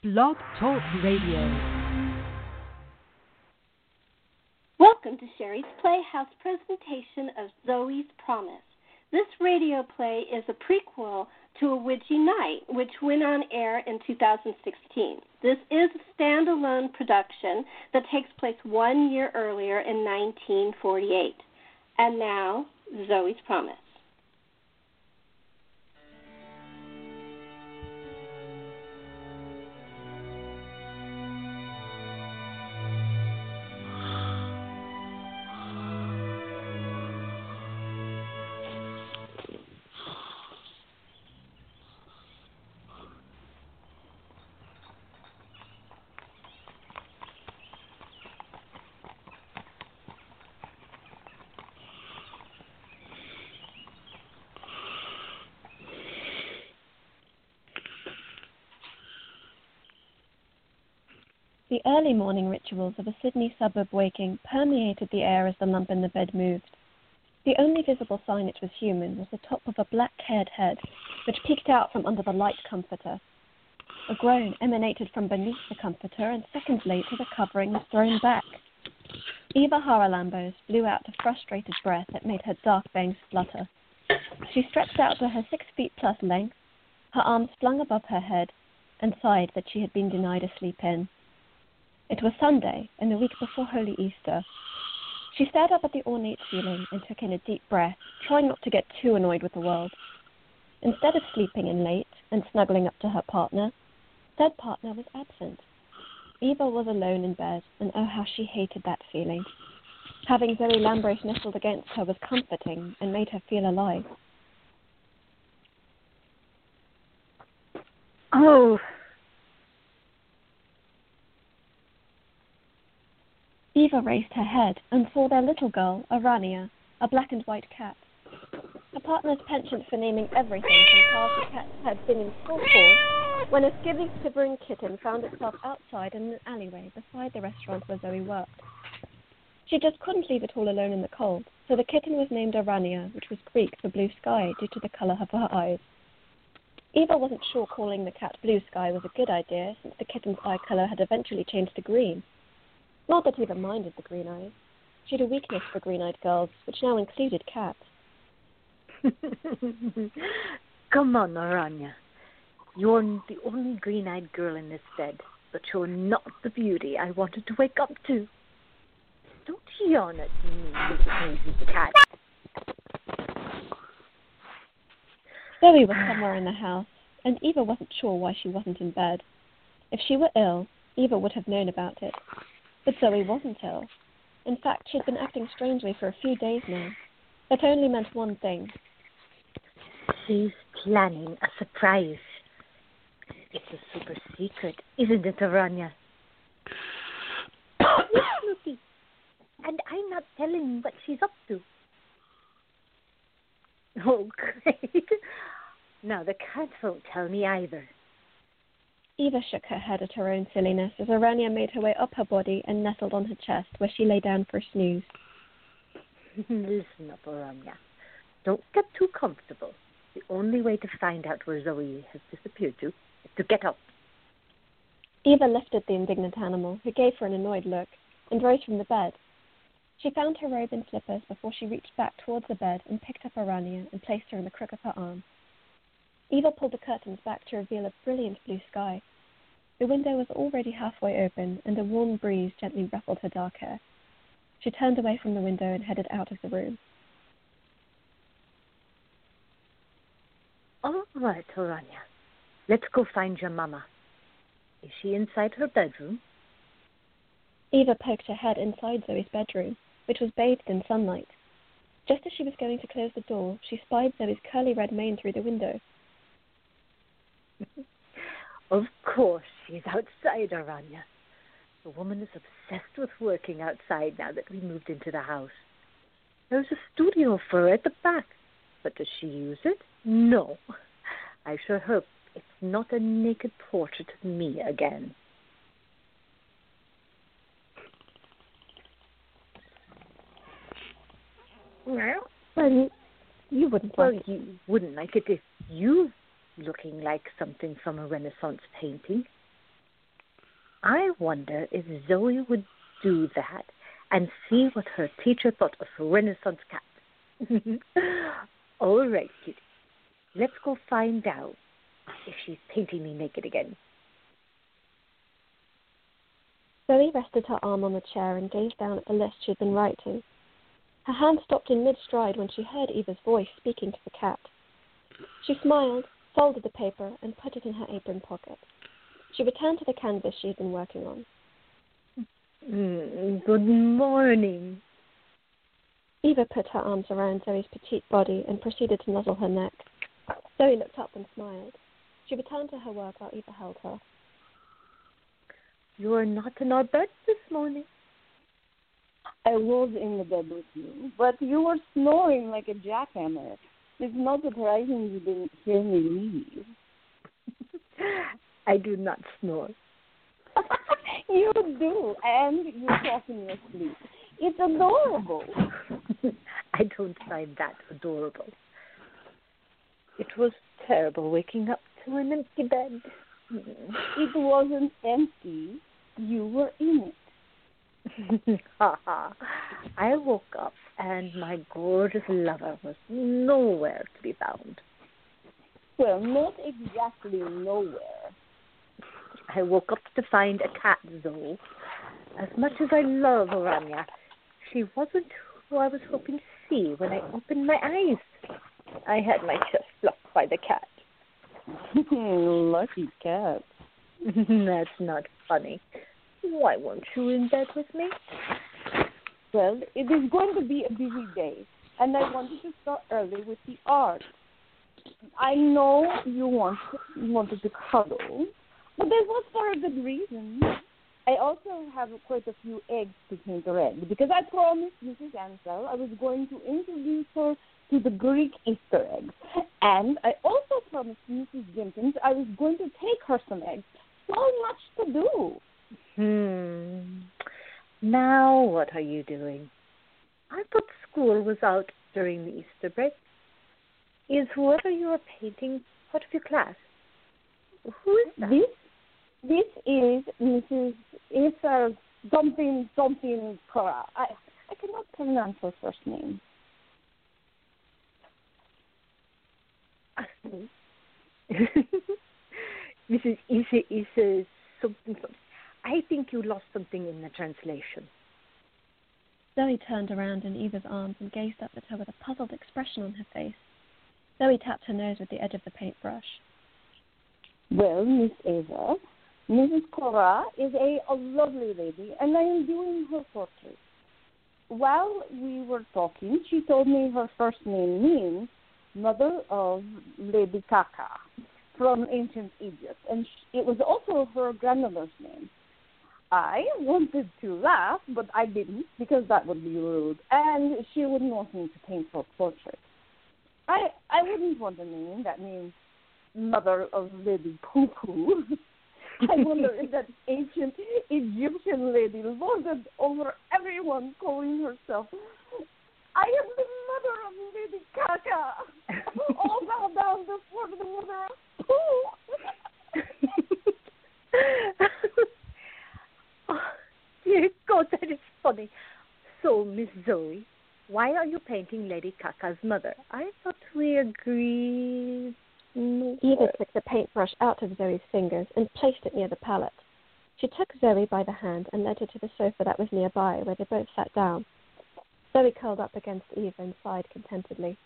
Blog Talk Radio. Welcome to Sherry's Playhouse presentation of Zoe's Promise. This radio play is a prequel to A Witchy Night, which went on air in 2016. This is a standalone production that takes place 1 year earlier in 1948. And now, Zoe's Promise. The early morning rituals of a Sydney suburb waking permeated the air as the lump in the bed moved. The only visible sign it was human was the top of a black-haired head, which peeked out from under the light comforter. A groan emanated from beneath the comforter, and seconds later the covering was thrown back. Eva Haralambos blew out a frustrated breath that made her dark bangs flutter. She stretched out to her 6 feet plus length, her arms flung above her head, and sighed that she had been denied a sleep in. It was Sunday, and the week before Holy Easter. She stared up at the ornate ceiling and took in a deep breath, trying not to get too annoyed with the world. Instead of sleeping in late and snuggling up to her partner, said partner was absent. Eva was alone in bed, and oh how she hated that feeling. Having Zoe Lambros nestled against her was comforting and made her feel alive. Oh! Eva raised her head and saw their little girl, Arania, a black and white cat. Her partner's penchant for naming everything from cars to cats had been in full force when a skivvy quivering kitten found itself outside in an alleyway beside the restaurant where Zoe worked. She just couldn't leave it all alone in the cold, so the kitten was named Arania, which was Greek for blue sky due to the colour of her eyes. Eva wasn't sure calling the cat Blue Sky was a good idea, since the kitten's eye colour had eventually changed to green. Not that Eva minded the green eyes. She had a weakness for green-eyed girls, which now included cats. Come on, Aranya. You're the only green-eyed girl in this bed, but you're not the beauty I wanted to wake up to. Don't yawn at me, little crazy cat. Zoe was somewhere in the house, and Eva wasn't sure why she wasn't in bed. If she were ill, Eva would have known about it. But Zoe wasn't ill. In fact, she'd been acting strangely for a few days now. That only meant one thing. She's planning a surprise. It's a super secret, isn't it, Aranya? Yes, Snoopy. And I'm not telling what she's up to. Oh, great. Now, the cats won't tell me either. Eva shook her head at her own silliness as Arania made her way up her body and nestled on her chest, where she lay down for a snooze. Listen up, Aranya. Don't get too comfortable. The only way to find out where Zoe has disappeared to is to get up. Eva lifted the indignant animal, who gave her an annoyed look, and rose from the bed. She found her robe and slippers before she reached back towards the bed and picked up Arania and placed her in the crook of her arm. Eva pulled the curtains back to reveal a brilliant blue sky. The window was already halfway open, and a warm breeze gently ruffled her dark hair. She turned away from the window and headed out of the room. All right, Aranya. Let's go find your mama. Is she inside her bedroom? Eva poked her head inside Zoe's bedroom, which was bathed in sunlight. Just as she was going to close the door, she spied Zoe's curly red mane through the window. Of course she's outside, Aranya. The woman is obsessed with working outside now that we moved into the house. There's a studio for her at the back, but does she use it? No. I sure hope it's not a naked portrait of me again. Well, you wouldn't like it. You wouldn't like it if you looking like something from a Renaissance painting. I wonder if Zoe would do that and see what her teacher thought of Renaissance cat. All right, Kitty. Let's go find out if she's painting me naked again. Zoe rested her arm on the chair and gazed down at the list she had been writing. Her hand stopped in mid-stride when she heard Eva's voice speaking to the cat. She smiled, folded the paper, and put it in her apron pocket. She returned to the canvas she had been working on. Good morning. Eva put her arms around Zoe's petite body and proceeded to nuzzle her neck. Zoe looked up and smiled. She returned to her work while Eva held her. You are not in our bed this morning. I was in the bed with you, but you were snoring like a jackhammer. It's not surprising you didn't hear me leave. I do not snore. You do, and you talk in your sleep. It's adorable. I don't find that adorable. It was terrible waking up to an empty bed. It wasn't empty. You were in it. I woke up and my gorgeous lover was nowhere to be found. Well, not exactly nowhere. I woke up to find a cat, though. As much as I love Orania, she wasn't who I was hoping to see when I opened my eyes. I had my chest blocked by the cat. Lucky cat. That's not funny. Why weren't you in bed with me? Well, it is going to be a busy day, and I wanted to start early with the art. I know you wanted to cuddle, but that was for a good reason. I also have quite a few eggs to paint red, because I promised Mrs. Ansel I was going to introduce her to the Greek Easter eggs. And I also promised Mrs. Jenkins I was going to take her some eggs. So much to do. Now what are you doing? I thought school was out during the Easter break. Is whoever you are painting part of your class? Who is that? This is Mrs. Issa something Cora. I cannot pronounce her first name. Mrs. Issa something. I think you lost something in the translation. Zoe turned around in Eva's arms and gazed up at her with a puzzled expression on her face. Zoe tapped her nose with the edge of the paintbrush. Well, Miss Ava, Mrs. Cora is a lovely lady, and I am doing her portrait. While we were talking, she told me her first name means Mother of Lady Kaka from ancient Egypt, and it was also her grandmother's name. I wanted to laugh, but I didn't, because that would be rude, and she wouldn't want me to paint her portrait. I wouldn't want a name that means Mother of Lady Poo Poo. I wonder if that ancient Egyptian lady lorded over everyone, calling herself, I am the mother of Lady Kaka. All bow down before the mother of Pooh. Oh, dear God, that is funny. So, Miss Zoe, why are you painting Lady Kaka's mother? I thought we agreed. Eva took the paintbrush out of Zoe's fingers and placed it near the palette. She took Zoe by the hand and led her to the sofa that was nearby, where they both sat down. Zoe curled up against Eva and sighed contentedly.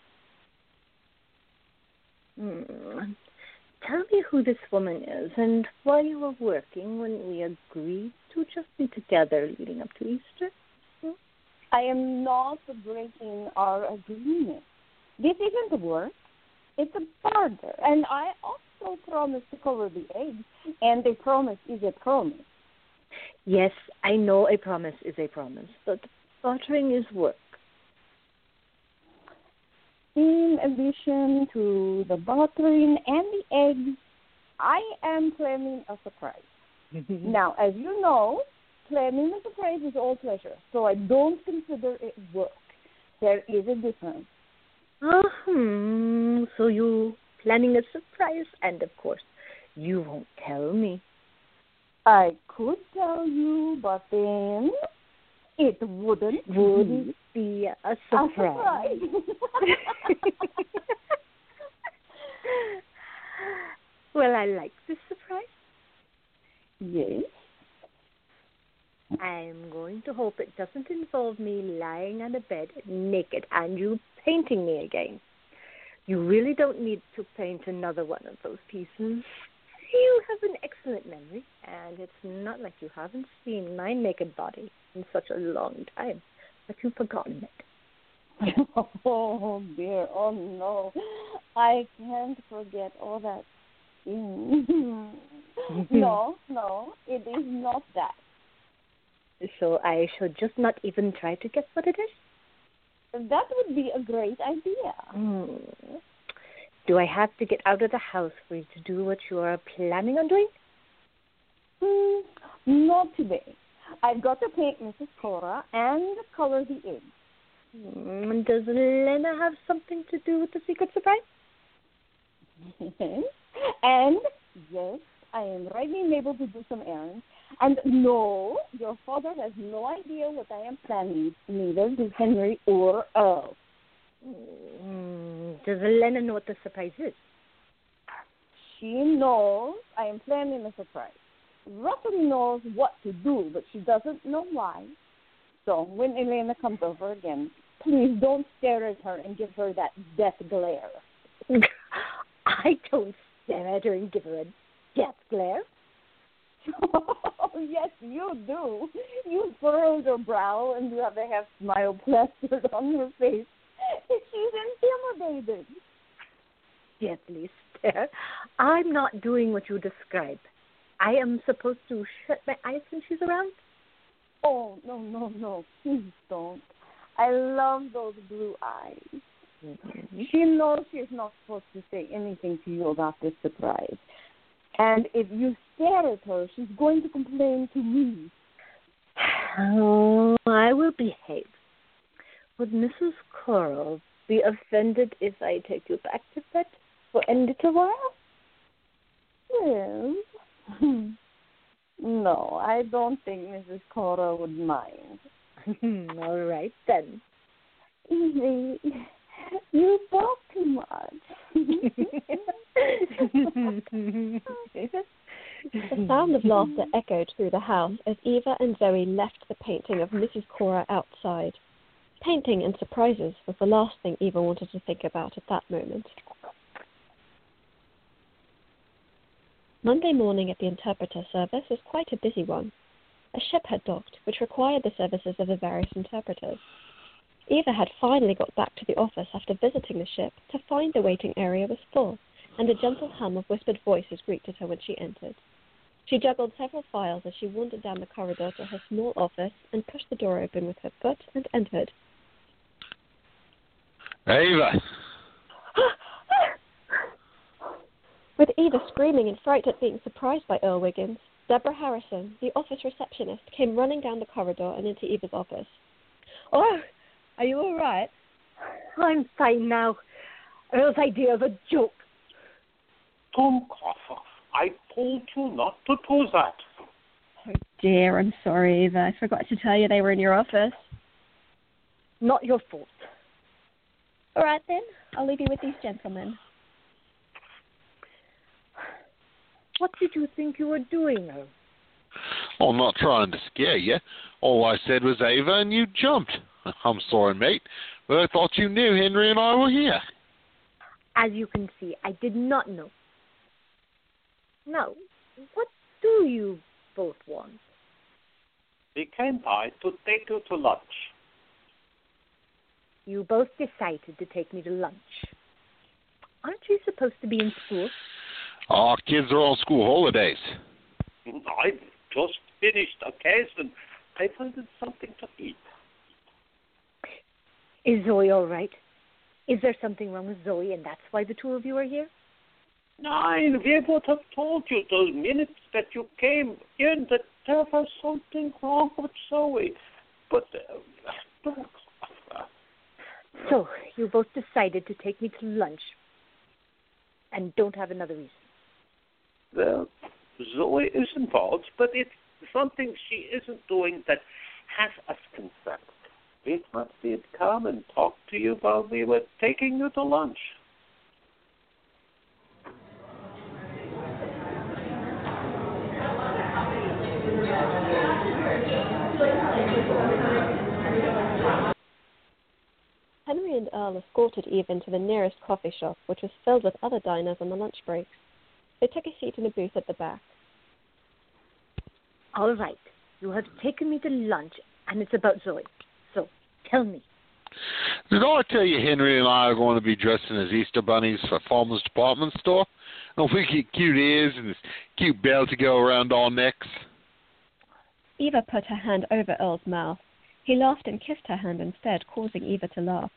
Tell me who this woman is and why you were working when we agreed to just be together leading up to Easter. I am not breaking our agreement. This isn't work. It's a barter. And I also promised to cover the eggs, and a promise is a promise. Yes, I know a promise is a promise, but bartering is work. In addition to the bartering and the eggs, I am planning a surprise. Now, as you know, planning a surprise is all pleasure, so I don't consider it work. There is a difference. So you planning a surprise, and of course, you won't tell me. I could tell you, but then it wouldn't be a surprise. Well, I like this surprise. Yes. I'm going to hope it doesn't involve me lying on a bed naked and you painting me again. You really don't need to paint another one of those pieces. You have an excellent memory, and it's not like you haven't seen my naked body in such a long time that you've forgotten it. Oh, dear. Oh, no. I can't forget all that. No, it is not that. So I should just not even try to guess what it is? That would be a great idea. Do I have to get out of the house for you to do what you are planning on doing? Not today. I've got to paint Mrs. Cora and color the eggs. Does Lena have something to do with the secret surprise? And, yes, I am writing able to do some errands. And no, your father has no idea what I am planning. Neither does Henry or Earl. Does Lena know what the surprise is? She knows I am planning a surprise. Roughly knows what to do, but she doesn't know why. So when Elena comes over again, please don't stare at her and give her that death glare. I don't stare at her and give her a death glare. Oh, yes, you do. You furrowed her brow and you have a half smile plastered on her face. She's intimidated. Deathly stare. I'm not doing what you describe. I am supposed to shut my eyes when she's around? Oh, no. Please don't. I love those blue eyes. Mm-hmm. She knows she's not supposed to say anything to you about this surprise. And if you stare at her, she's going to complain to me. Oh, I will behave. Would Mrs. Coral be offended if I take you back to bed for a little while? Well, no, I don't think Mrs. Coral would mind. All right, then. You talk too much. The sound of laughter echoed through the house as Eva and Zoe left the painting of Mrs. Cora outside. Painting and surprises was the last thing Eva wanted to think about at that moment. Monday morning at the interpreter service was quite a busy one. A ship had docked, which required the services of the various interpreters. Eva had finally got back to the office after visiting the ship to find the waiting area was full, and a gentle hum of whispered voices greeted her when she entered. She juggled several files as she wandered down the corridor to her small office and pushed the door open with her foot and entered. Eva! With Eva screaming in fright at being surprised by Earl Wiggins, Deborah Harrison, the office receptionist, came running down the corridor and into Eva's office. Oh, are you all right? I'm fine now. Earl's idea of a joke. Tom Crawford, I told you not to do that. Oh dear, I'm sorry, Eva. I forgot to tell you they were in your office. Not your fault. All right then, I'll leave you with these gentlemen. What did you think you were doing, Earl? I'm not trying to scare you. All I said was Ava, and you jumped. I'm sorry, mate, but I thought you knew Henry and I were here. As you can see, I did not know. Now, what do you both want? We came by to take you to lunch. You both decided to take me to lunch. Aren't you supposed to be in school? Our kids are on school holidays. I've just finished a case and I wanted something to eat. Is Zoe all right? Is there something wrong with Zoe and that's why the two of you are here? Nine, we would have told you the minute that you came in that there was something wrong with Zoe. But don't. So, you both decided to take me to lunch and don't have another reason. Well, Zoe is involved, but it's something she isn't doing that has us concerned. We thought we'd come and talk to you while we were taking you to lunch. Henry and Earl escorted Eve into the nearest coffee shop, which was filled with other diners on the lunch breaks. They took a seat in a booth at the back. All right. You have taken me to lunch, and it's about Zoe. So, tell me. Did I tell you Henry and I are going to be dressing as Easter bunnies for Farmer's Department Store? And we get cute ears and this cute bell to go around our necks. Eva put her hand over Earl's mouth. He laughed and kissed her hand instead, causing Eva to laugh.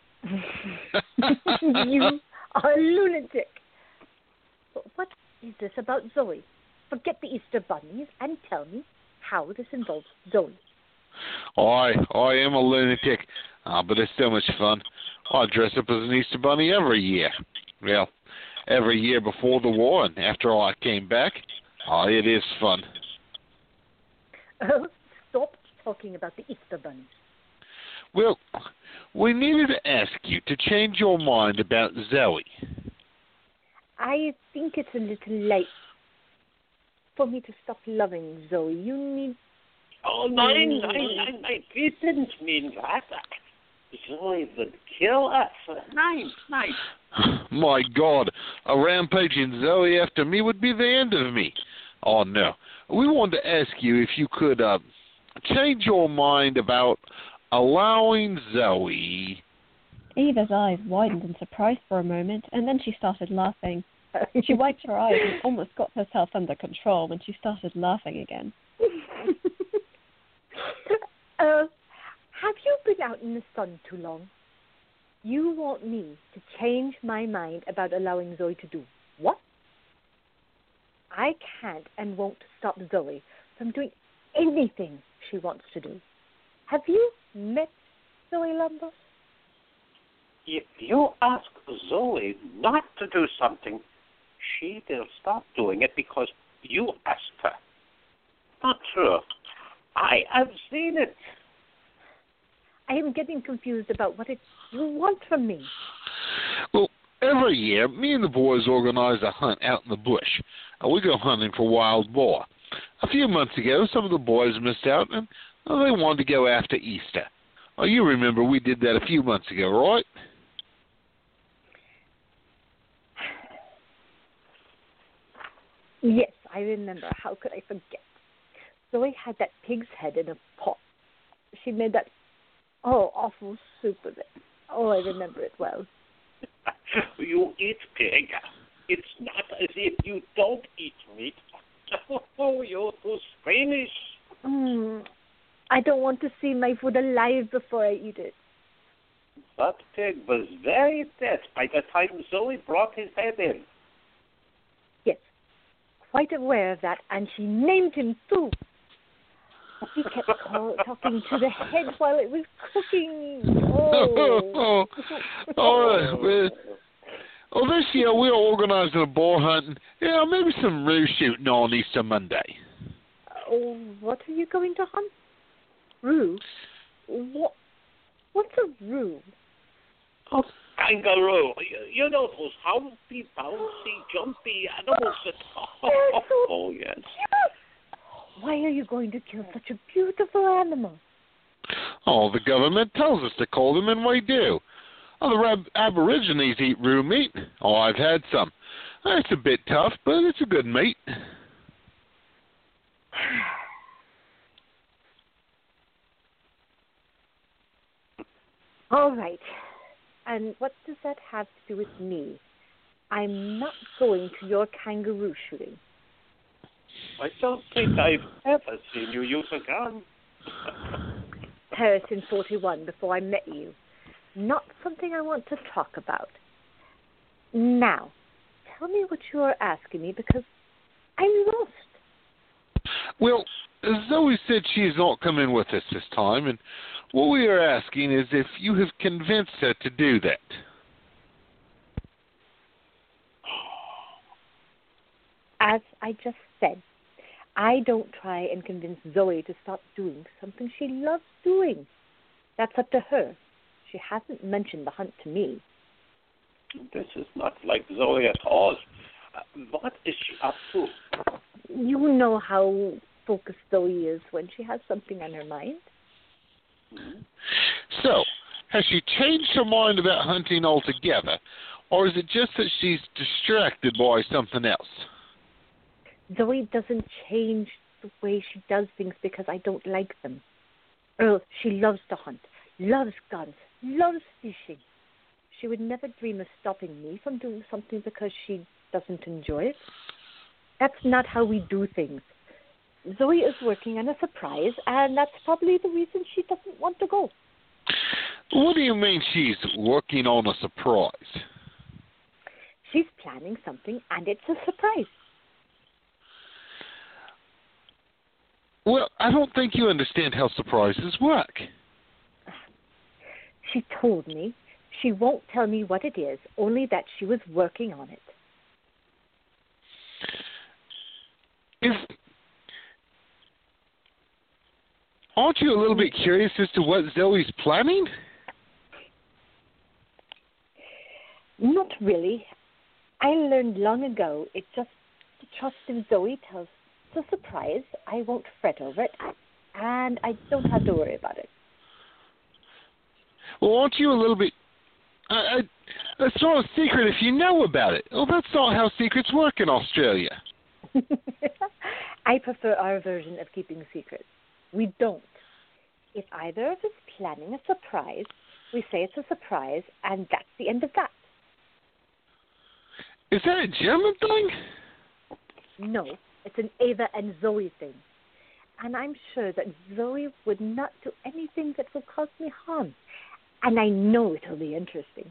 You are a lunatic. But what is this about Zoe? Forget the Easter bunnies and tell me how this involves Zoe. I am a lunatic, but it's so much fun. I dress up as an Easter bunny every year. Well, every year before the war and after I came back. It is fun. Stop talking about the Easter bunnies. Well, we needed to ask you to change your mind about Zoe. I think it's a little late for me to stop loving Zoe. You need... Oh, nine. We didn't mean that. Zoe would kill us. Nine. My God, a rampaging Zoe after me would be the end of me. Oh, no. We wanted to ask you if you could change your mind about allowing Zoe... Eva's eyes widened in surprise for a moment, and then she started laughing. She wiped her eyes and almost got herself under control when she started laughing again. Have you been out in the sun too long? You want me to change my mind about allowing Zoe to do what? I can't and won't stop Zoe from doing anything she wants to do. Have you met Zoe Lumber? If you ask Zoe not to do something, she will stop doing it because you asked her. Not true. I have seen it. I am getting confused about what you want from me. Well, every year, me and the boys organize a hunt out in the bush. We go hunting for wild boar. A few months ago, some of the boys missed out, and they wanted to go after Easter. You remember we did that a few months ago, right? Yes, I remember. How could I forget? Zoe had that pig's head in a pot. She made that awful soup of it. Oh, I remember it well. You eat pig. It's not as if you don't eat meat. Oh, you're too squeamish. I don't want to see my food alive before I eat it. That pig was very dead by the time Zoe brought his head in. Yes, quite aware of that, and she named him too. He kept talking to the head while it was cooking. Well, this year we're organizing a boar hunt and maybe some roo shooting on Easter Monday. What are you going to hunt? Roo? What's a roo? Oh, kangaroo. You know those humpy, bouncy, jumpy animals that... Oh, yes. Why are you going to kill such a beautiful animal? The government tells us to call them, and we do. The Aborigines eat roo meat. I've had some. It's a bit tough, but it's a good meat. All right. And what does that have to do with me? I'm not going to your kangaroo shooting. I don't think I've ever seen you use a gun. Paris in 41, before I met you. Not something I want to talk about. Now, tell me what you are asking me, because I'm lost. Well, Zoe said she is not coming with us this time, and what we are asking is if you have convinced her to do that. As I just said, I don't try and convince Zoe to stop doing something she loves doing. That's up to her. She hasn't mentioned the hunt to me. This is not like Zoe at all. What is she up to? You know how focused Zoe is when she has something on her mind. So, has she changed her mind about hunting altogether, or is it just that she's distracted by something else? Zoe doesn't change the way she does things because I don't like them. Earl, she loves to hunt, loves guns, loves fishing. She would never dream of stopping me from doing something because she doesn't enjoy it. That's not how we do things. Zoe is working on a surprise, and that's probably the reason she doesn't want to go. What do you mean she's working on a surprise? She's planning something, and it's a surprise. Well, I don't think you understand how surprises work. She told me she won't tell me what it is, only that she was working on it. Aren't you a little bit curious as to what Zoe's planning? Not really. I learned long ago it's just to trust if Zoe tells it's a surprise, I won't fret over it, and I don't have to worry about it. Well, aren't you a little bit... that's not a secret if you know about it. Well, that's not how secrets work in Australia. I prefer our version of keeping secrets. We don't. If either of us is planning a surprise, we say it's a surprise, and that's the end of that. Is that a German thing? No, it's an Ava and Zoe thing. And I'm sure that Zoe would not do anything that would cause me harm. And I know it'll be interesting.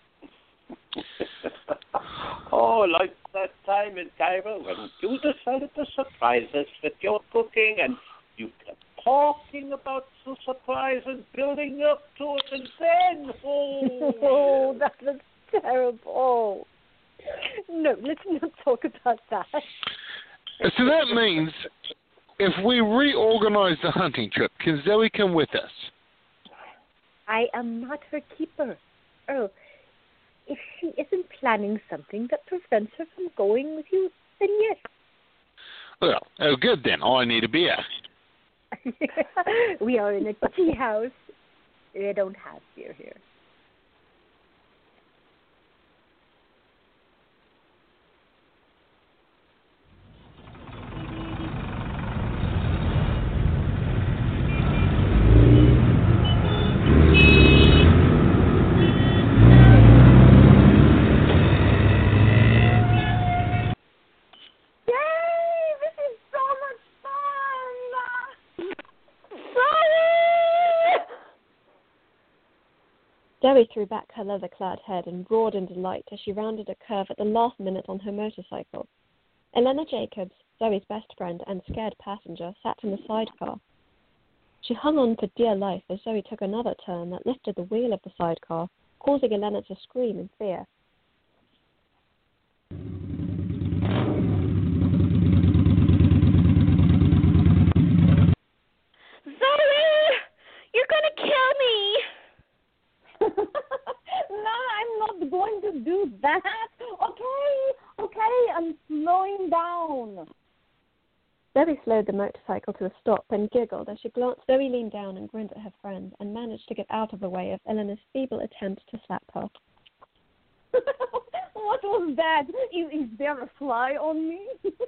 Oh, like that time in Cairo when you decided to surprise us with your cooking and you kept talking about the surprise and building up to it and then, oh, that was terrible. No, let's not talk about that. So that means if we reorganize the hunting trip, can Zoe come with us? I am not her keeper. Earl, if she isn't planning something that prevents her from going with you, then yes. Well, oh good then. I need a beer. We are in a tea house. They don't have beer here. Zoe threw back her leather-clad head and roared in delight as she rounded a curve at the last minute on her motorcycle. Elena Jacobs, Zoe's best friend and scared passenger, sat in the sidecar. She hung on for dear life as Zoe took another turn that lifted the wheel of the sidecar, causing Elena to scream in fear. Zoe! You're going to kill me! No, I'm not going to do that. Okay, I'm slowing down. Zoe slowed the motorcycle to a stop and giggled as she glanced. Zoe leaned down and grinned at her friend and managed to get out of the way of Eleanor's feeble attempt to slap her. What was that? Is there a fly on me?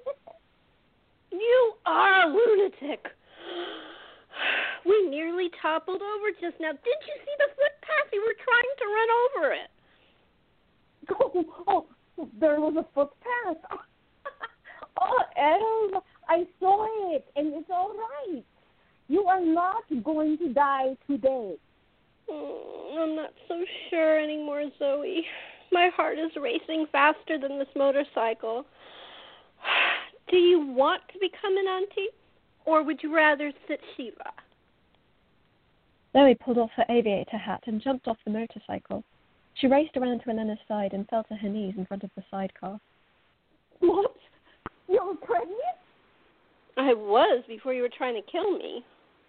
You are a lunatic. We nearly toppled over just now. Did you see the footpath? We were trying to run over it. Oh, there was a footpath. Oh, Elle, I saw it, and it's all right. You are not going to die today. I'm not so sure anymore, Zoe. My heart is racing faster than this motorcycle. Do you want to become an auntie, or would you rather sit Shiva? Zoe pulled off her aviator hat and jumped off the motorcycle. She raced around to Elena's side and fell to her knees in front of the sidecar. What? You're pregnant? I was before you were trying to kill me.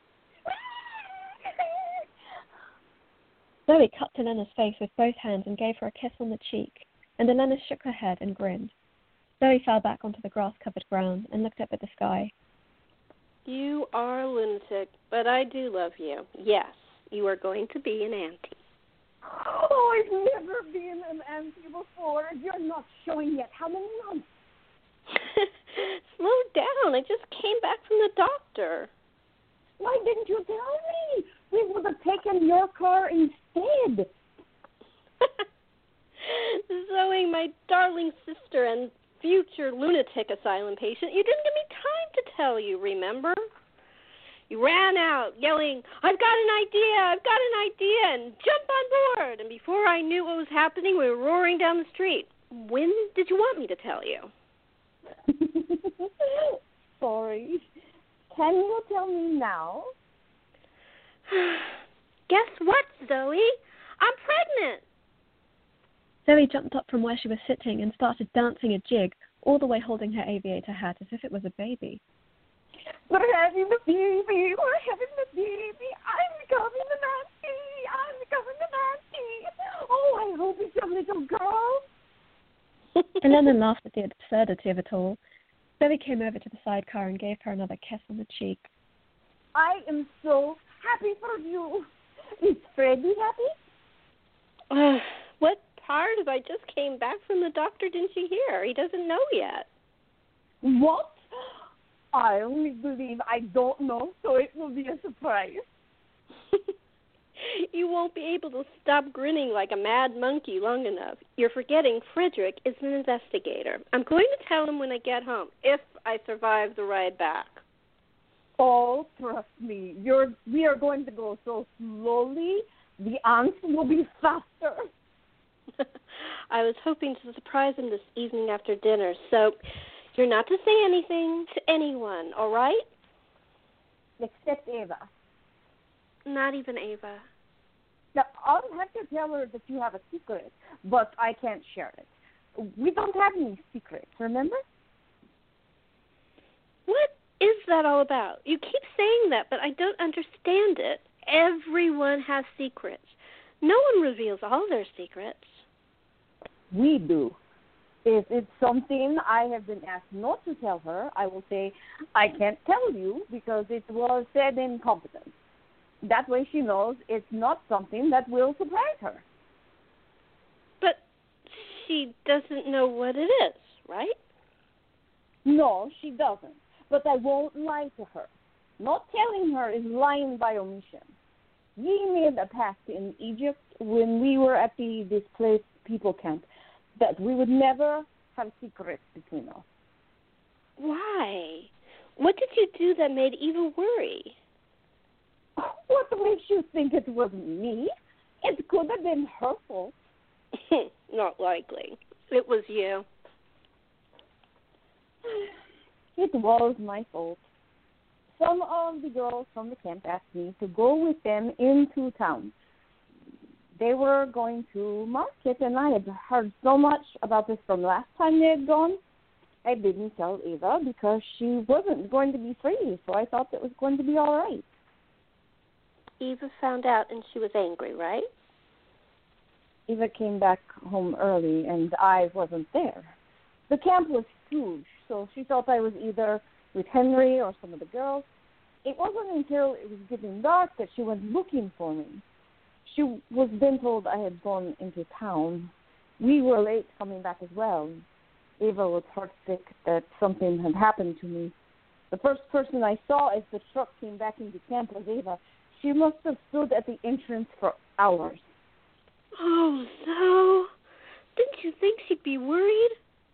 Zoe cupped Elena's face with both hands and gave her a kiss on the cheek, and Elena shook her head and grinned. Zoe fell back onto the grass-covered ground and looked up at the sky. You are a lunatic, but I do love you. Yes, you are going to be an auntie. Oh, I've never been an auntie before. You're not showing yet. How many months? Slow down. I just came back from the doctor. Why didn't you tell me? We would have taken your car instead. Zoe, my darling sister and future lunatic asylum patient, you didn't give me time to tell you, remember? You ran out yelling, I've got an idea, and jumped on board. And before I knew what was happening, we were roaring down the street. When did you want me to tell you? Sorry. Can you tell me now? Guess what, Zoe? I'm pregnant. Zoe jumped up from where she was sitting and started dancing a jig, all the way holding her aviator hat as if it was a baby. We're having the baby. We're having the baby. I'm becoming an auntie. I'm becoming an auntie. Oh, I hope it's a little girl. Elena laughed at the absurdity of it all. Zoe came over to the sidecar and gave her another kiss on the cheek. I am so happy for you. Is Freddie happy? What part of I just came back from the doctor didn't you hear? He doesn't know yet. What? I only believe I don't know, so it will be a surprise. You won't be able to stop grinning like a mad monkey long enough. You're forgetting Frederick is an investigator. I'm going to tell him when I get home, if I survive the ride back. Oh, trust me. We are going to go so slowly, the ants will be faster. I was hoping to surprise him this evening after dinner, so you're not to say anything to anyone, all right? Except Ava. Not even Ava. Now, I'll have to tell her that you have a secret, but I can't share it. We don't have any secrets, remember? What is that all about? You keep saying that, but I don't understand it. Everyone has secrets. No one reveals all their secrets. We do. If it's something I have been asked not to tell her, I will say, I can't tell you because it was said in confidence. That way she knows it's not something that will surprise her. But she doesn't know what it is, right? No, she doesn't. But I won't lie to her. Not telling her is lying by omission. We made a pact in Egypt when we were at the displaced people camp that we would never have secrets between us. Why? What did you do that made Eva worry? What makes you think it was me? It could have been her fault. Not likely. It was you. It was my fault. Some of the girls from the camp asked me to go with them into town. They were going to market, and I had heard so much about this from last time they had gone. I didn't tell Eva because she wasn't going to be free, so I thought it was going to be all right. Eva found out and she was angry, right? Eva came back home early, and I wasn't there. The camp was huge, so she thought I was either with Henry or some of the girls. It wasn't until it was getting dark that she went looking for me. She was then told I had gone into town. We were late coming back as well. Eva was heartsick that something had happened to me. The first person I saw as the truck came back into camp was Eva. She must have stood at the entrance for hours. Oh, so? Didn't you think she'd be worried?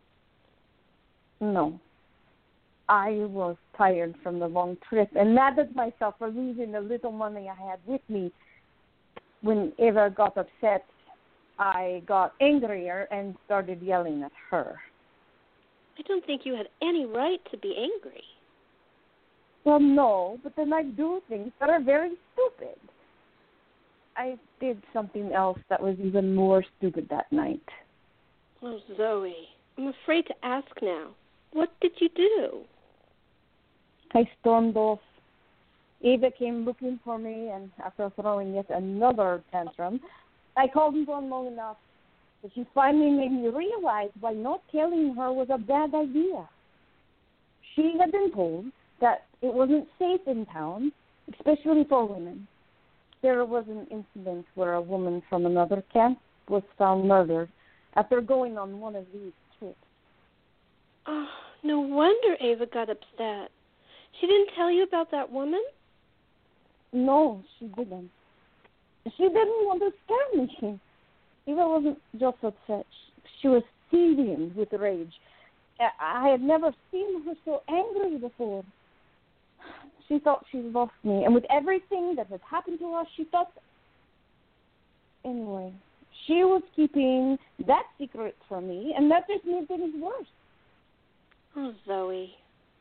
No. I was tired from the long trip and mad at myself for losing the little money I had with me. When Eva got upset, I got angrier and started yelling at her. I don't think you had any right to be angry. Well, no, but then I do things that are very stupid. I did something else that was even more stupid that night. Oh, Zoe, I'm afraid to ask now. What did you do? I stormed off. Eva came looking for me, and after throwing yet another tantrum, I calmed down long enough that she finally made me realize why not telling her was a bad idea. She had been told that it wasn't safe in town, especially for women. There was an incident where a woman from another camp was found murdered after going on one of these trips. Oh, no wonder Ava got upset. She didn't tell you about that woman? No, she didn't. She didn't want to scare me. Eva wasn't just upset. She was seething with rage. I had never seen her so angry before. She thought she lost me, and with everything that had happened to us, she thought... Anyway, she was keeping that secret from me, and that just made things worse. Oh, Zoe.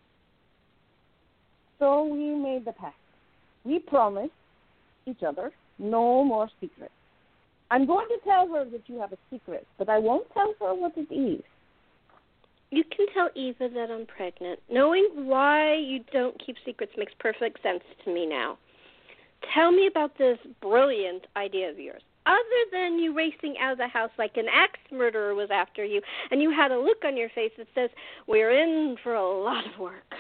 So we made the pact. We promised each other no more secrets. I'm going to tell her that you have a secret, but I won't tell her what it is. You can tell Eva that I'm pregnant. Knowing why you don't keep secrets makes perfect sense to me now. Tell me about this brilliant idea of yours. Other than you racing out of the house like an axe murderer was after you, and you had a look on your face that says, we're in for a lot of work.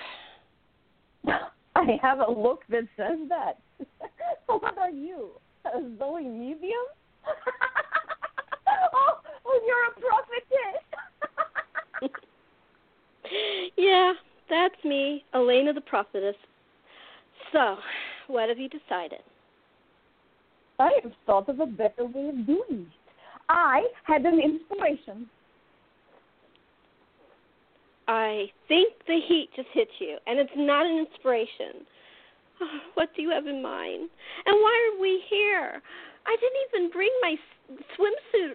I have a look that says that. What are you? A Zoe medium? oh, you're a prophetess. Yeah, that's me, Elena the prophetess. So, what have you decided? I have thought of a better way of doing it. I had an inspiration. I think the heat just hit you, and it's not an inspiration. Oh, what do you have in mind? And why are we here? I didn't even bring my swimsuit.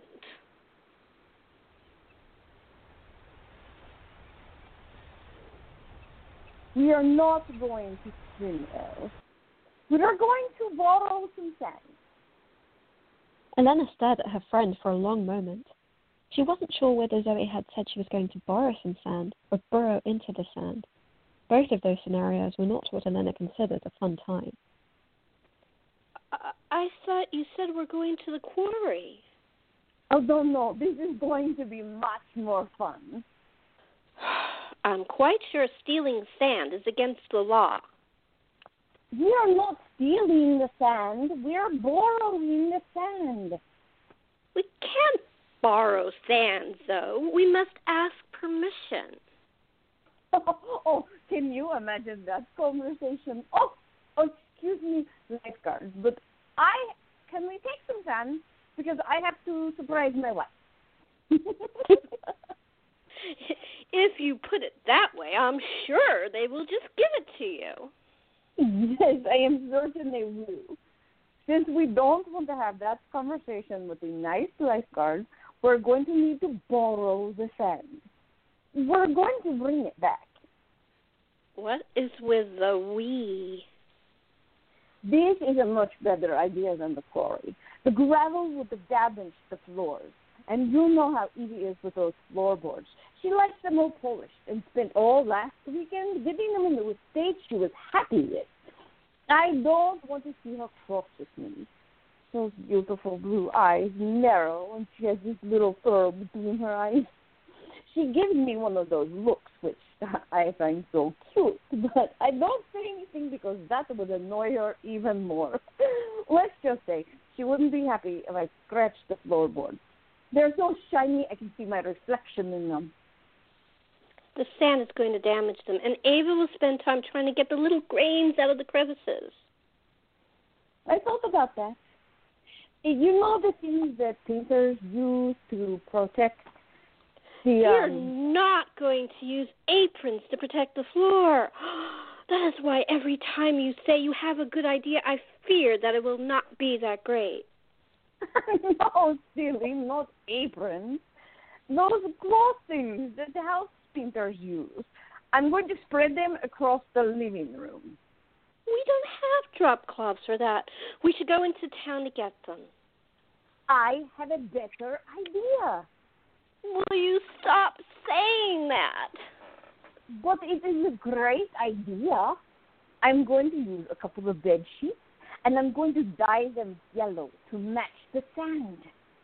We are not going to swim, Elle. We are going to borrow some sand. Elena stared at her friend for a long moment. She wasn't sure whether Zoe had said she was going to borrow some sand or burrow into the sand. Both of those scenarios were not what Elena considered a fun time. I thought you said we're going to the quarry. Oh, no. This is going to be much more fun. I'm quite sure stealing sand is against the law. We are not stealing the sand. We are borrowing the sand. We can't borrow sand, though. We must ask permission. Oh, can you imagine that conversation? Oh, excuse me, lifeguards, but can we take some sand? Because I have to surprise my wife. If you put it that way, I'm sure they will just give it to you. Yes, I am certain they will. Since we don't want to have that conversation with the nice lifeguard, we're going to need to borrow the sand. We're going to bring it back. What is with the we? This is a much better idea than the quarry. The gravel would have damaged the floors. And you know how Evie is with those floorboards. She likes them all polished and spent all last weekend getting them into a state she was happy with. I don't want to see her cross with me. Those beautiful blue eyes, narrow, and she has this little furrow between her eyes. She gives me one of those looks, which I find so cute, but I don't say anything because that would annoy her even more. Let's just say she wouldn't be happy if I scratched the floorboards. They're so shiny I can see my reflection in them. The sand is going to damage them, and Ava will spend time trying to get the little grains out of the crevices. I thought about that. You know the things that painters use to protect the... You're not going to use aprons to protect the floor. That is why every time you say you have a good idea, I fear that it will not be that great. No, silly, not aprons. Those clothings that the house painters use. I'm going to spread them across the living room. We don't have drop cloths for that. We should go into town to get them. I have a better idea. Will you stop saying that? But it is a great idea. I'm going to use a couple of bed sheets, and I'm going to dye them yellow to match the sand.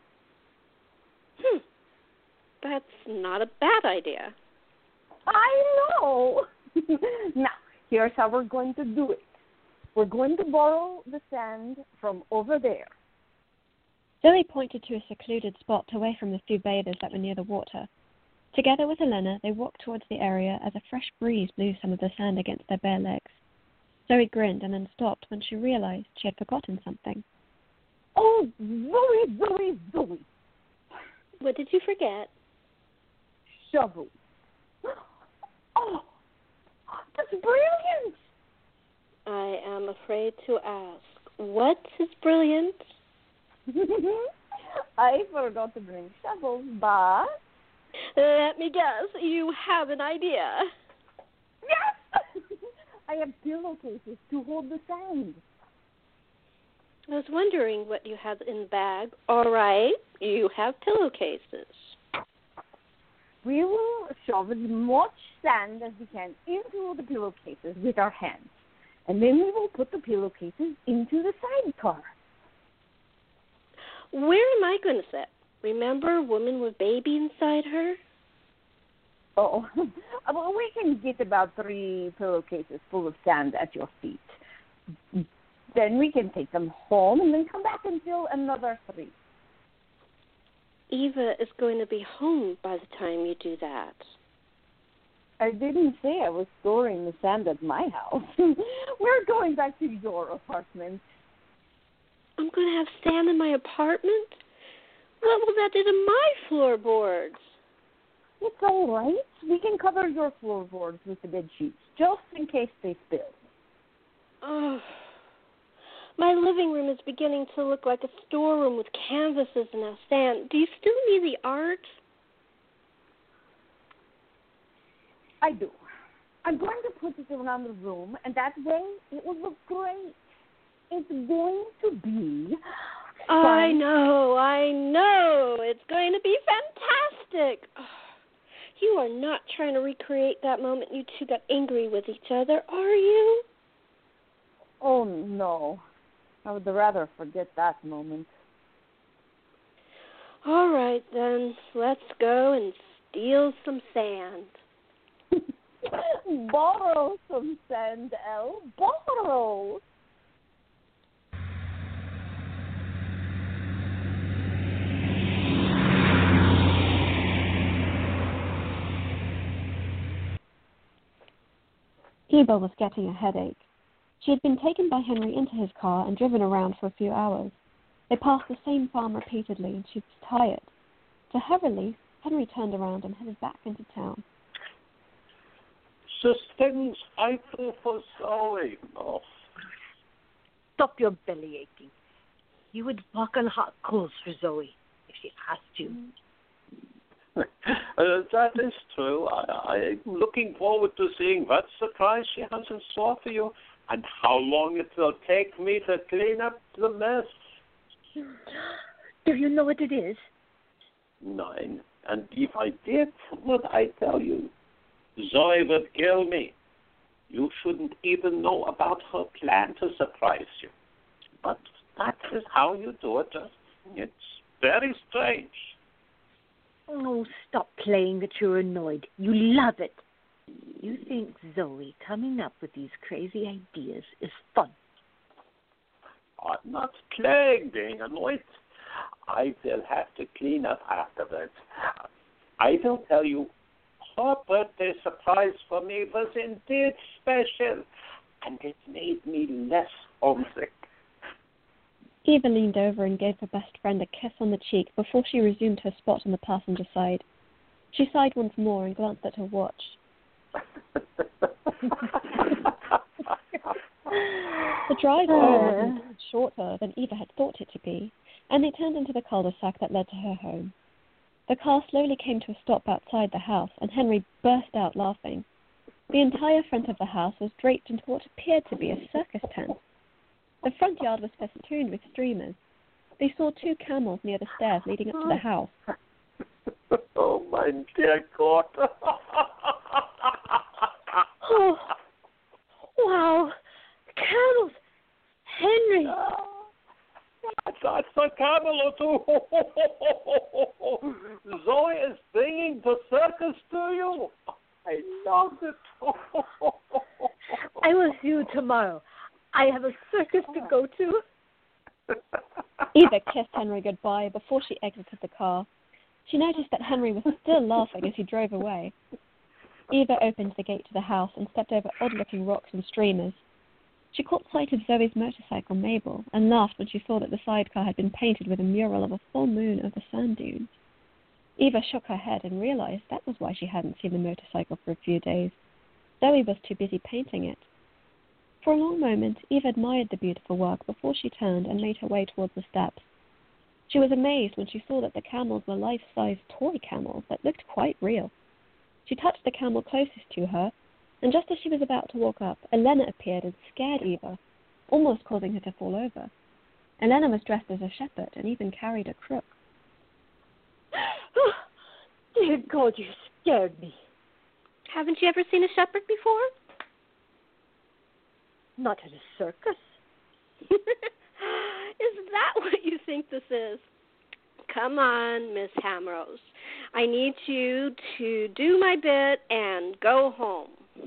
That's not a bad idea. I know. Now, here's how we're going to do it. We're going to borrow the sand from over there. Zoe pointed to a secluded spot away from the few bathers that were near the water. Together with Elena, they walked towards the area as a fresh breeze blew some of the sand against their bare legs. Zoe grinned and then stopped when she realized she had forgotten something. Oh, Zoe. What did you forget? Shovel. Oh, that's brilliant. I am afraid to ask. What is brilliant? I forgot to bring shovels, but... Let me guess. You have an idea. Yes! I have pillowcases to hold the sand. I was wondering what you have in the bag. All right, you have pillowcases. We will shove as much sand as we can into the pillowcases with our hands. And then we will put the pillowcases into the sidecar. Where am I going to sit? Remember a woman with baby inside her? Oh, well, we can get about 3 pillowcases full of sand at your feet. Then we can take them home and then come back and fill another 3. Eva is going to be home by the time you do that. I didn't say I was storing the sand at my house. We're going back to your apartment. I'm going to have sand in my apartment? What will that do to my floorboards? It's all right. We can cover your floorboards with the bed sheets, just in case they spill. Oh, my living room is beginning to look like a storeroom with canvases and sand. Do you still need the art? I do. I'm going to put it around the room, and that way it will look great. It's going to be fun. I know. It's going to be fantastic. You are not trying to recreate that moment you two got angry with each other, are you? Oh, no. I would rather forget that moment. All right, then. Let's go and steal some sand. Borrow some sand, Elle. Borrow. Eva was getting a headache. She had been taken by Henry into his car and driven around for a few hours. They passed the same farm repeatedly, and she was tired. To her relief, Henry turned around and headed back into town. The things I do for Zoe. Oh. Stop your belly aching. You would walk on hot coals for Zoe if she asked you. That is true. I'm looking forward to seeing what surprise she has in store for you and how long it will take me to clean up the mess. Do you know what it is? 9. And if I did, would I tell you? Zoe would kill me. You shouldn't even know about her plan to surprise you. But that is how you do it. It's very strange. Oh, stop playing that you're annoyed. You love it. You think Zoe coming up with these crazy ideas is fun. I'm not playing being annoyed. I will have to clean up afterwards. I will tell you, her birthday surprise for me was indeed special, and it made me less homesick. Eva leaned over and gave her best friend a kiss on the cheek before she resumed her spot on the passenger side. She sighed once more and glanced at her watch. The drive was shorter than Eva had thought it to be, and they turned into the cul-de-sac that led to her home. The car slowly came to a stop outside the house, and Henry burst out laughing. The entire front of the house was draped into what appeared to be a circus tent. The front yard was festooned with streamers. They saw 2 camels near the stairs leading up to the house. Oh, my dear God. Oh, wow. That's the camel too. Zoe is bringing the circus to you. I love it. I will see you tomorrow. I have a circus to go to. Eva kissed Henry goodbye before she exited the car. She noticed that Henry was still laughing as he drove away. Eva opened the gate to the house and stepped over odd-looking rocks and streamers. She caught sight of Zoe's motorcycle, Mabel, and laughed when she saw that the sidecar had been painted with a mural of a full moon over sand dunes. Eva shook her head and realized that was why she hadn't seen the motorcycle for a few days. Zoe was too busy painting it. For a long moment, Eva admired the beautiful work before she turned and made her way towards the steps. She was amazed when she saw that the camels were life-size toy camels that looked quite real. She touched the camel closest to her, and just as she was about to walk up, Elena appeared and scared Eva, almost causing her to fall over. Elena was dressed as a shepherd and even carried a crook. Dear God, you scared me. Haven't you ever seen a shepherd before? Not at a circus. Is that what you think this is? Come on, Miss Hamrose. I need you to do my bit and go home.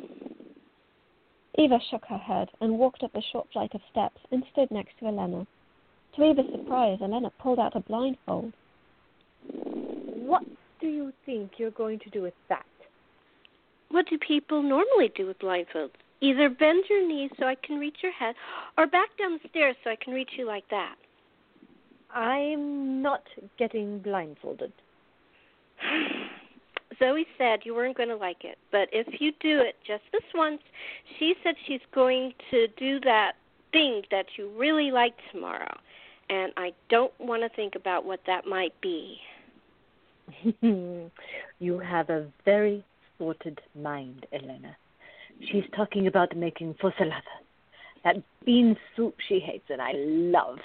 Eva shook her head and walked up the short flight of steps and stood next to Elena. To Eva's surprise, Elena pulled out a blindfold. What do you think you're going to do with that? What do people normally do with blindfolds? Either bend your knees so I can reach your head, or back down the stairs so I can reach you like that. I'm not getting blindfolded. Zoe said you weren't going to like it, but if you do it just this once, she said she's going to do that thing that you really like tomorrow, and I don't want to think about what that might be. You have a very sorted mind, Elena. She's talking about making fusilata, that bean soup she hates and I love.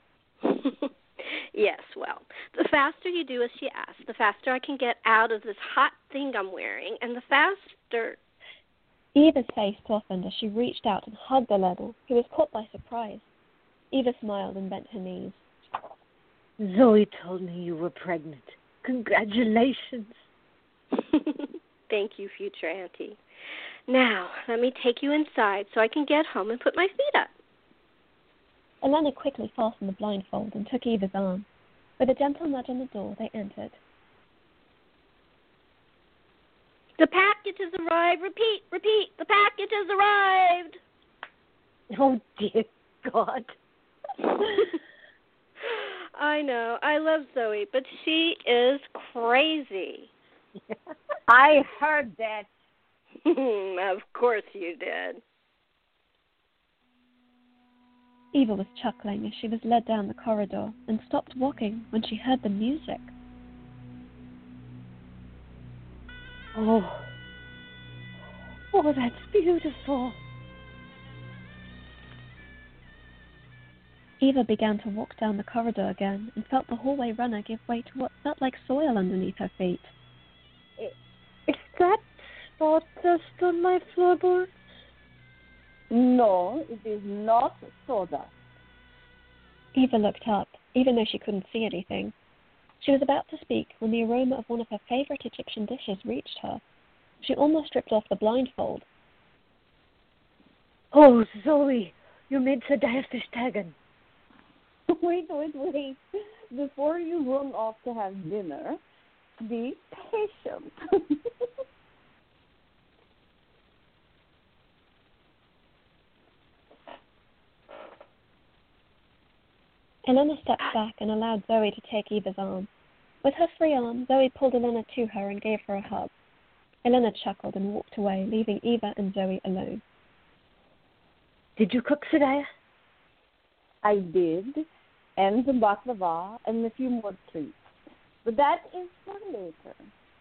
Yes, well, the faster you do as she asks, the faster I can get out of this hot thing I'm wearing, and the faster... Eva's face softened as she reached out and hugged Elena, who was caught by surprise. Eva smiled and bent her knees. Zoe told me you were pregnant. Congratulations. Thank you, future auntie. Now, let me take you inside so I can get home and put my feet up. Elena quickly fastened the blindfold and took Eva's arm. With a gentle nudge on the door, they entered. The package has arrived. Repeat, repeat. The package has arrived. Oh, dear God. I know. I love Zoe, but she is crazy. I heard that. Of course you did. Eva was chuckling as she was led down the corridor and stopped walking when she heard the music. Oh, that's beautiful. Eva began to walk down the corridor again and felt the hallway runner give way to what felt like soil underneath her feet. Is that sawdust on my floorboard? No, it is not sawdust. Eva looked up, even though she couldn't see anything. She was about to speak when the aroma of one of her favorite Egyptian dishes reached her. She almost stripped off the blindfold. Oh, Zoe, you made Sadaya fish tagan. Wait. Before you run off to have dinner, be patient. Elena stepped back and allowed Zoe to take Eva's arm. With her free arm, Zoe pulled Elena to her and gave her a hug. Elena chuckled and walked away, leaving Eva and Zoe alone. Did you cook, Sadaya? I did, and some baklava and a few more treats. But that is for later.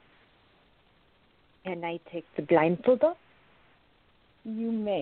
Can I take the blindfold off? You may.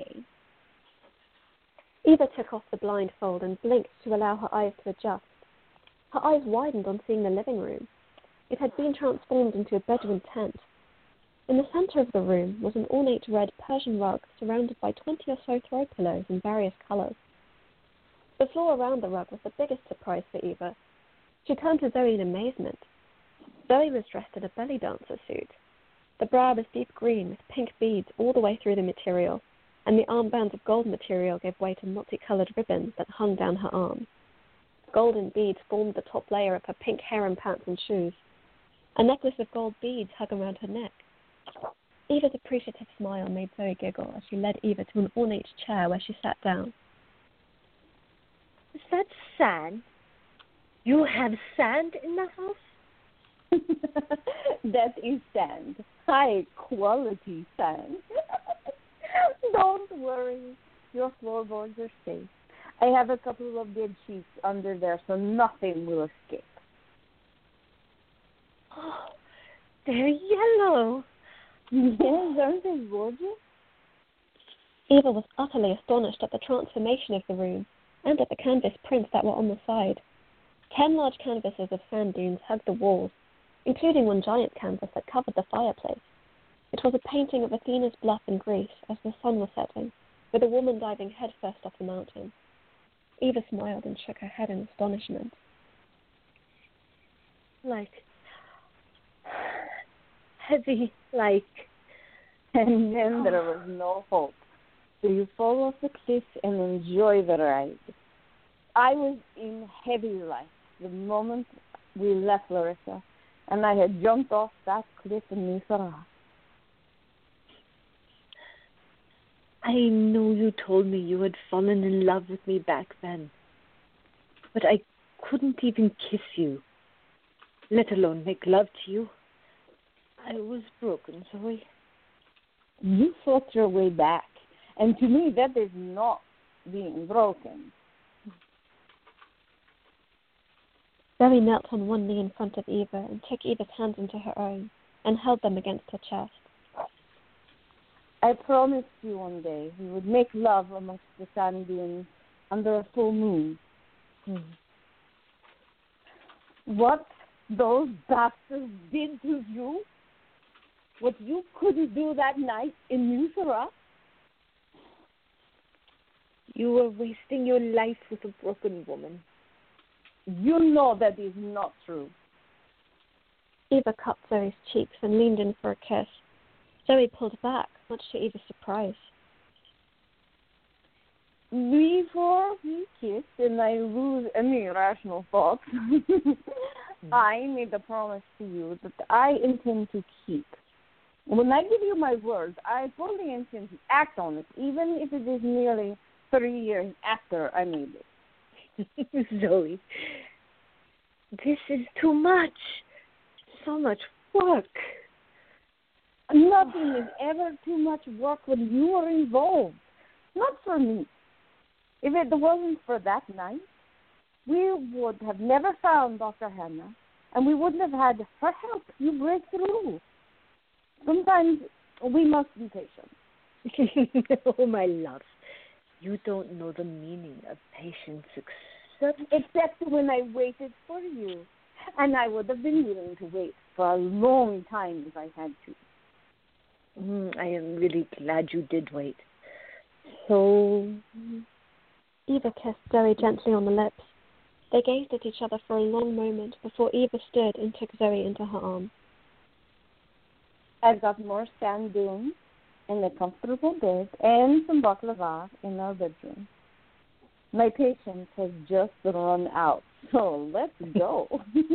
Eva took off the blindfold and blinked to allow her eyes to adjust. Her eyes widened on seeing the living room. It had been transformed into a Bedouin tent. In the center of the room was an ornate red Persian rug surrounded by 20 or so throw pillows in various colors. The floor around the rug was the biggest surprise for Eva. She turned to Zoe in amazement. Zoe was dressed in a belly dancer suit. The bra was deep green with pink beads all the way through the material, and the armbands of gold material gave way to multicolored ribbons that hung down her arms. Golden beads formed the top layer of her pink harem pants and shoes. A necklace of gold beads hung around her neck. Eva's appreciative smile made Zoe giggle as she led Eva to an ornate chair where she sat down. Is that sand? You have sand in the house? That is sand. High quality sand. Don't worry. Your floorboards are safe. I have a couple of bed sheets under there so nothing will escape. Oh, they're yellow. Yes, aren't they gorgeous? Eva was utterly astonished at the transformation of the room and at the canvas prints that were on the side. 10 large canvases of sand dunes hugged the walls, including one giant canvas that covered the fireplace. It was a painting of Athena's bluff in Greece as the sun was setting, with a woman diving headfirst off the mountain. Eva smiled and shook her head in astonishment. Like, heavy, like. And then there was no hope. So you fall off the cliff and enjoy the ride. I was in heavy life the moment we left Larissa, and I had jumped off that cliff in Misara. I know you told me you had fallen in love with me back then, but I couldn't even kiss you, let alone make love to you. I was broken, Zoe. You fought your way back, and to me that is not being broken. Zoe knelt on one knee in front of Eva and took Eva's hands into her own and held them against her chest. I promised you one day we would make love amongst the sand dunes under a full moon. What those bastards did to you, what you couldn't do that night in Nusara. You were wasting your life with a broken woman. You know that is not true. Eva cupped Zoe's cheeks and leaned in for a kiss. Zoe pulled back, much to Eva's surprise. Before we kissed and I lose any rational thoughts, I made a promise to you that I intend to keep. When I give you my word, I fully intend to act on it, even if it is nearly 3 years after I made it. Zoe, this is too much. So much work. Nothing is ever too much work when you are involved. Not for me. If it wasn't for that night, we would have never found Dr. Hannah, and we wouldn't have had her help you break through. Sometimes we must be patient. Oh, my love. You don't know the meaning of patience except when I waited for you. And I would have been willing to wait for a long time if I had to. I am really glad you did wait. So... Eva kissed Zoe gently on the lips. They gazed at each other for a long moment before Eva stood and took Zoe into her arms. I've got more sand dunes and a comfortable bed and some baklava in our bedroom. My patience has just run out, so let's go.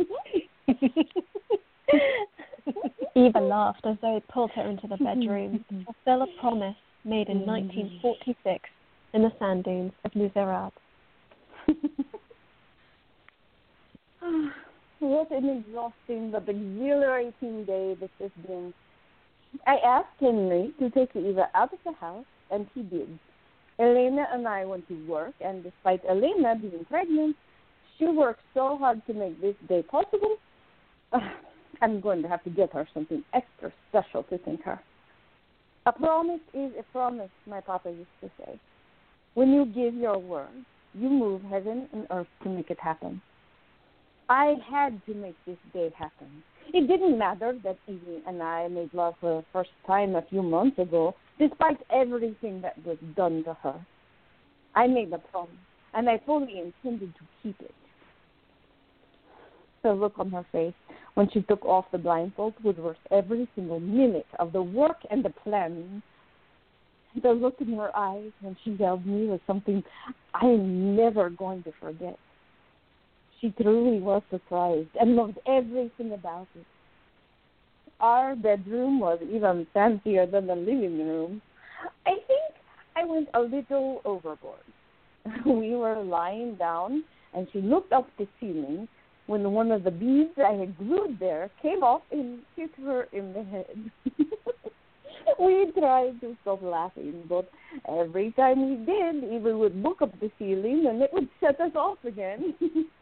Eva laughed as Zoe pulled her into the bedroom to fulfill a promise made in 1946 in the sand dunes of Luzerab. What an exhausting but exhilarating day this has been. I asked Henry to take Eva out of the house, and he did. Elena and I went to work, and despite Elena being pregnant, she worked so hard to make this day possible. I'm going to have to get her something extra special to thank her. A promise is a promise, my papa used to say. When you give your word, you move heaven and earth to make it happen. I had to make this day happen. It didn't matter that Evie and I made love for the first time a few months ago, despite everything that was done to her. I made a promise, and I fully intended to keep it. The look on her face when she took off the blindfold was worth every single minute of the work and the planning. The look in her eyes when she held me was something I am never going to forget. She truly was surprised and loved everything about it. Our bedroom was even fancier than the living room. I think I went a little overboard. We were lying down, and she looked up the ceiling when one of the beads I had glued there came off and hit her in the head. We tried to stop laughing, but every time we did, Eva would look up the ceiling, and it would set us off again.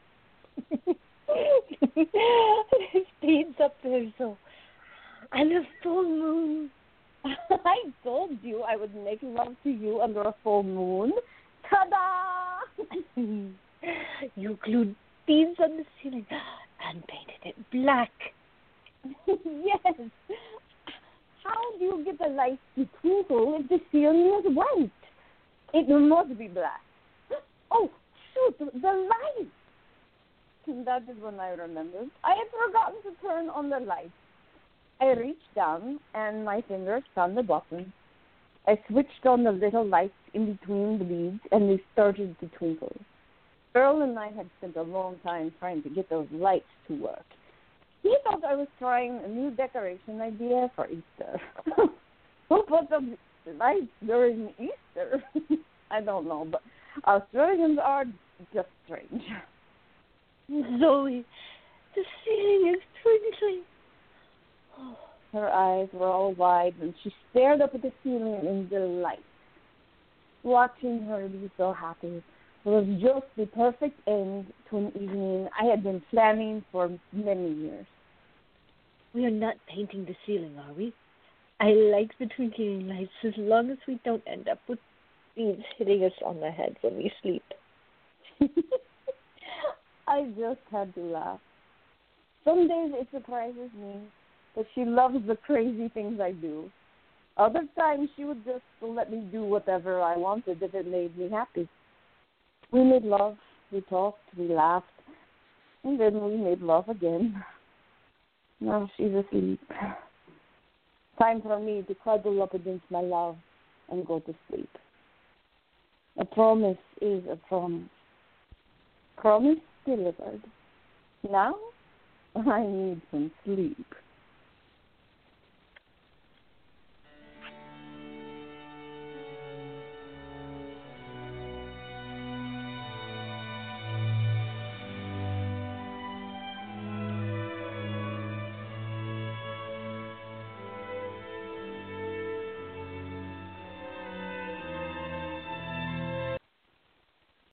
There's beads up there, so... And a full moon. I told you I would make love to you under a full moon. Ta-da! You glued beads on the ceiling and painted it black. Yes. How do you get the lights to twinkle if the ceiling is white? It must be black. Oh, shoot, the lights. That is when I remembered. I had forgotten to turn on the lights. I reached down, and my fingers found the button. I switched on the little lights in between the beads, and they started to twinkle. Earl and I had spent a long time trying to get those lights to work. He thought I was trying a new decoration idea for Easter. Who put the lights during Easter? I don't know, but Australians are just strange. Zoe, the ceiling is twinkling. Her eyes were all wide, and she stared up at the ceiling in delight. Watching her be so happy was just the perfect end to an evening I had been planning for many years. We are not painting the ceiling, are we? I like the twinkling lights as long as we don't end up with beads hitting us on the head when we sleep. I just had to laugh. Some days it surprises me that she loves the crazy things I do. Other times she would just let me do whatever I wanted if it made me happy. We made love, we talked, we laughed, and then we made love again. Now she's asleep. Time for me to cuddle up against my love and go to sleep. A promise is a promise. Promise delivered. Now I need some sleep.